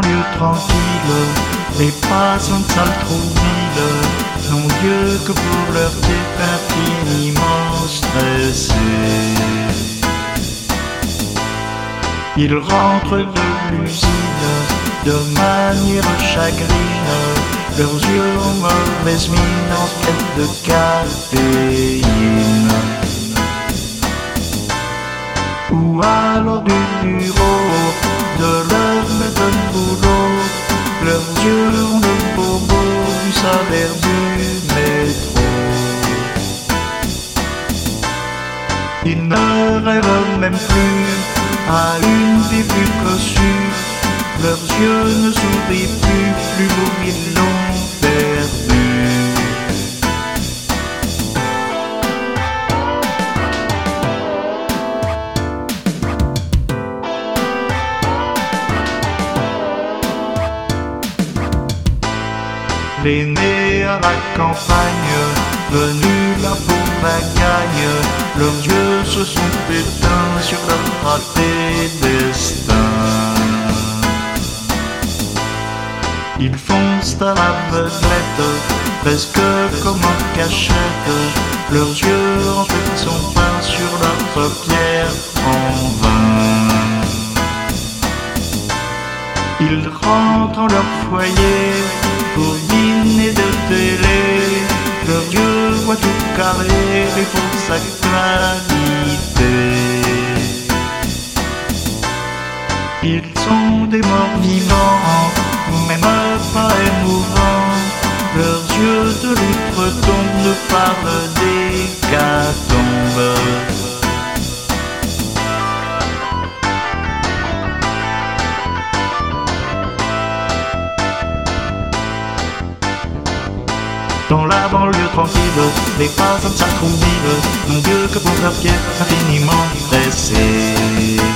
banlieue tranquille, les passants de sales trous vides n'ont Dieu que pour leur tête infiniment stressée. Ils rentrent de l'usine de manière chagrine, leurs yeux ont mauvaise mine en quête de caféine. Ou alors du bureau de leur maître de boulot, leurs yeux ont le bobo du salaire du métro. Ils ne rêvent même plus à une vie plus cossue, leurs yeux ne sourient plus beau ils l'ont perdu. Les nés à la campagne, venus là pour la gagne, leurs yeux se sont éteints sur leur raté destin. Ils foncent à l'aveuglette, presque comme en cachette, leurs yeux en fait sont peints sur leurs paupières en vain. Ils rentrent en leur foyer pour dîner de télé, leurs yeux voient tout carré, les fausses actualités. Ils sont des morts vivants, même pas émouvants, leurs yeux de l'outre-tombe ne parlent d'hécatombe. Dans la banlieue tranquille, les passants de sales trous vides n'ont Dieu que pour leurs pieds infiniment pressés.